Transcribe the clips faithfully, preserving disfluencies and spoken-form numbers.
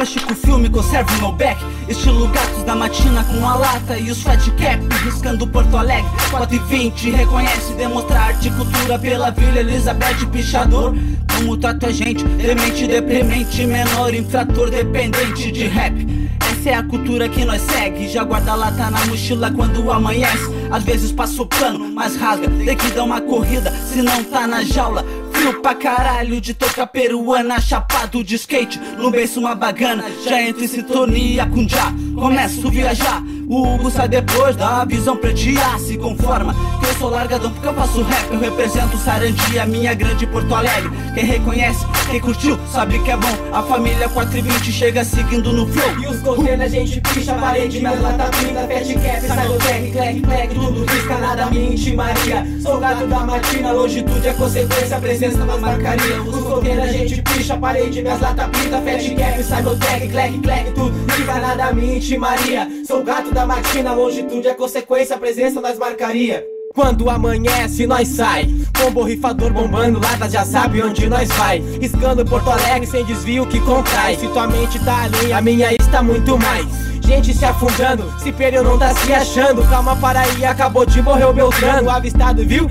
Plástico filme, conserve no back. Estilo gatos da matina com a lata e os fat cap, riscando Porto Alegre. Quatro e vinte, reconhece, demonstra arte e cultura pela Vila Elizabeth Pichador. Como trata a gente, demente, deprimente, menor, infrator, dependente de rap. Essa é a cultura que nós segue. Já guarda lata na mochila quando amanhece. Às vezes passa o plano, mas rasga. Tem que dar uma corrida, se não tá na jaula. Frio pra caralho, de toca peruana, chapado de skate, no beiço uma bagana. Já entro em sintonia com já, começo a viajar. O Hugo sai depois da visão pretear. Se conforma que eu sou largadão porque eu faço rap. Eu represento Sarandi, a minha grande Porto Alegre. Quem reconhece, quem curtiu, sabe que é bom. A família quatro e vinte chega seguindo no flow. E os containers a gente picha, parede, minhas lata pinta, fat cap, sai do tag, clack, clack, tudo risca, nada me intimaria. Sou gato da matina, longitude é consequência, presença nas marcarias. Os containers a gente picha, parede, minhas lata pinta, fat cap, sai do tag, clack, clack, tudo risca, nada me intimaria. Sou gato da matina, longitude é consequência, presença nas marcarias. Quando amanhece nós sai, com borrifador bombando, lata já sabe onde nós vai. Riscando Porto Alegre sem desvio que contrai. Se tua mente tá além, a minha está muito mais. Gente se afundando, se perdeu não tá se achando. Calma para aí, acabou de morrer o Beltrano. Avistado, viu?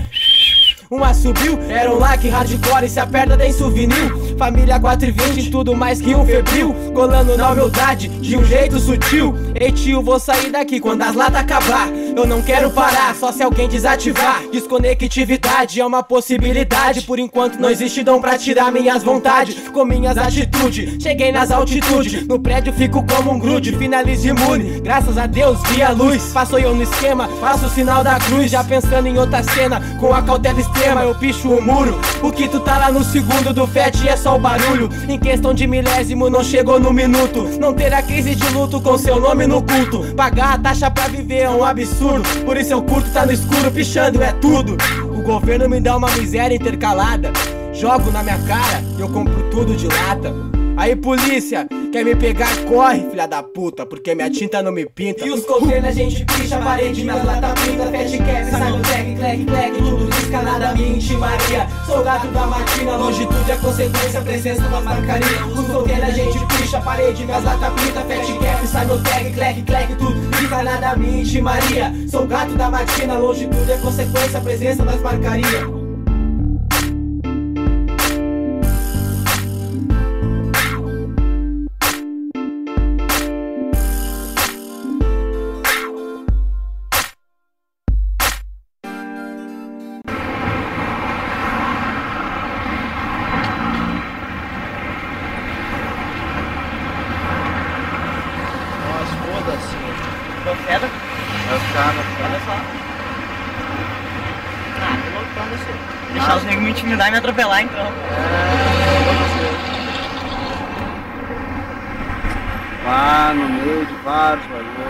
Um assobio, era um like hardcore e se aperta tem souvenir. Família quatro e vinte, tudo mais que um febril. Colando na humildade, de um jeito sutil. Ei tio, vou sair daqui quando as latas acabar. Eu não quero parar, só se alguém desativar. Desconectividade é uma possibilidade. Por enquanto não existe dom pra tirar minhas vontades com minhas atitudes. Cheguei nas altitudes, no prédio fico como um grude. Finalizo imune, graças a Deus vi a luz. Passou eu no esquema, faço o sinal da cruz. Já pensando em outra cena, com a cautela extrema eu picho o muro. O que tu tá lá no segundo do fat é só o barulho. Em questão de milésimo não chegou no minuto. Não terá crise de luto com seu nome no culto. Pagar a taxa pra viver é um absurdo. Por isso eu curto tá no escuro, pichando é tudo. O governo me dá uma miséria intercalada. Jogo na minha cara e eu compro tudo de lata. Aí polícia, quer me pegar, corre, filha da puta, porque minha tinta não me pinta. E os containers a gente picha, parede, minhas lata pinta, fat cap, sai no tag, clack, clack, tudo risca, nada me intimaria. Sou gato da matina, longitude é consequência, presença na marcaria. Os containers a gente picha, parede, minhas lata pinta, fat cap, sai no tag, clack, clack, tudo risca, nada me intimaria. Sou gato da matina, longitude é consequência, presença nas marcarias. Profeta? É os caras, Olha só. Ah, que loucão desse. Deixar os negros me intimidar e me atropelar então. Lá no meio de vários valores.